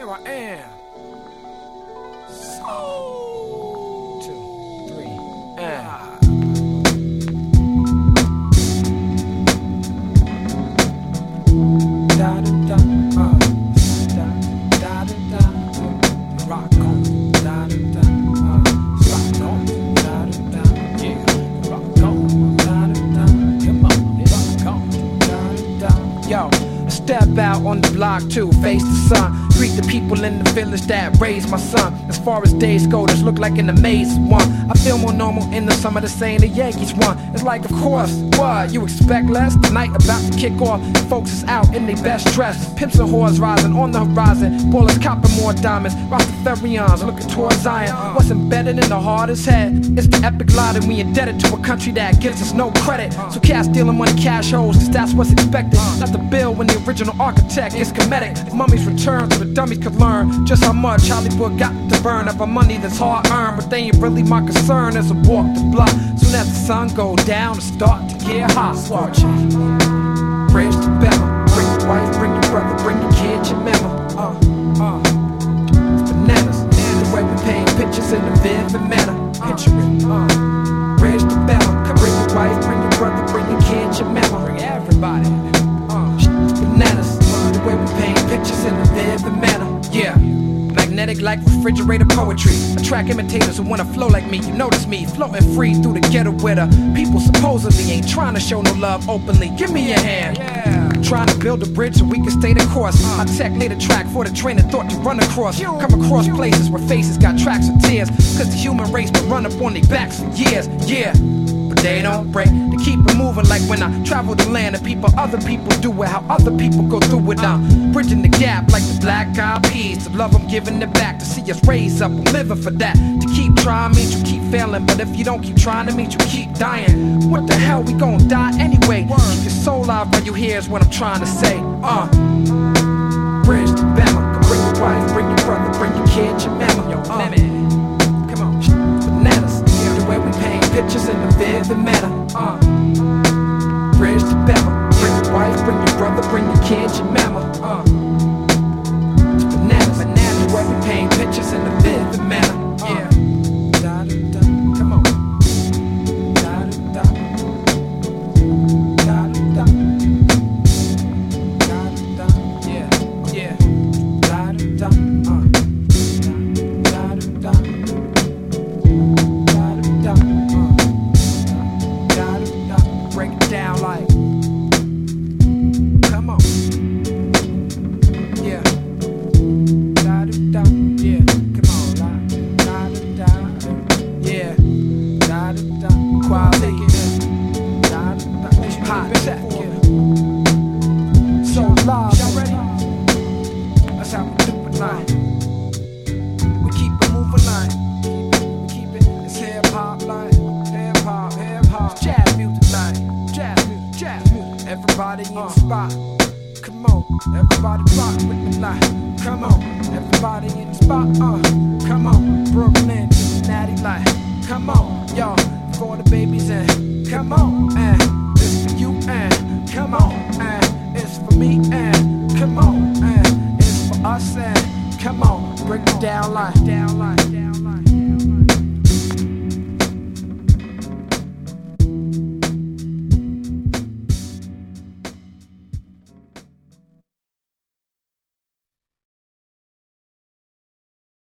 Here I am. So 2, 3, da da da, da da da, rock on, da da da, rock on, da da da, yeah, rock on, da da da, come on, rock on, da da da. Yo, I step out on the block to face the sun. Greet the people in the village that raised my son. As far as days go, this look like an amazing one. I feel more normal in the summer than saying the Yankees won. It's like, of course, what? You expect less? The night about to kick off, folks is out in their best dress. Pimps and whores rising on the horizon. Ballers copping more diamonds. Rastafarians looking towards Zion. What's embedded in the heart is head. It's the epic lie that we indebted to a country that gives us no credit. So cash stealing money, cash holes, cause that's what's expected. Not the bill when the original architect is comedic. Mummies return so the dummies could learn just how much Hollywood got to burn of our money that's hard earned. But they ain't really my concern as I walk the block. Soon as the sun go down, it start to get hot. Watch it. Bridge to Bama. Bring your wife, bring your brother, bring your kid, your mama. It's bananas. The way we paint pictures in a vivid manner. Picture it. Bridge to Bama. Come bring your wife, bring your brother, bring your kid, your mama. Bring everybody. It's bananas. The way we paint pictures in a vivid manner. Yeah. Magnetic like refrigerator poetry. Attract imitators who wanna flow like me. You notice me floating free through the ghetto where the people supposedly ain't trying to show no love openly. Give me your hand. Trying to build a bridge so we can stay the course. I tech laid a track for the train of thought to run across. Come across places where faces got tracks of tears. Cause the human race been run up on their backs for years. Yeah. But they don't break, they keep it moving like when I travel the land and people, other people do it, how other people go through it. I'm bridging the gap like the Black Eyed Peas. To love I'm giving it back, to see us raise up, I'm living for that. To keep trying means you keep failing, but if you don't keep trying to means you keep dying. What the hell, we gon' die anyway. Keep your soul alive when you hear is what I'm trying to say. Bridge to Bama, come bring your wife, bring your brother, bring your kid, your mama. Come on, bananas. The way we paint pictures in a vivid manner. Bridge to Bama. Bring your wife, bring your brother, bring your kids, your mama. It's bananas. The way we paint pictures in a vivid manner. Yeah. Da da da. Come on. Da da da. Da da da. Da da da. Yeah. Yeah. Da da da. Da da da. Break it down like, come on, yeah, da da da, yeah, come on, da da da, yeah, da da da, quality, da da da, hot check, so live, y'all ready? That's how we do it, like, we keep it moving, like, we keep it, it's hip hop, like, hip hop, jazz music, like, jazz music, jazz music. Everybody in the spot, come on, everybody rock with me, like, come on, everybody in the spot, come on, Brooklyn, Cincinnati, like, come on, y'all, for the babies and come on, and it's for you and come on, and it's for me and come on, and it's for us and come on, break it down like,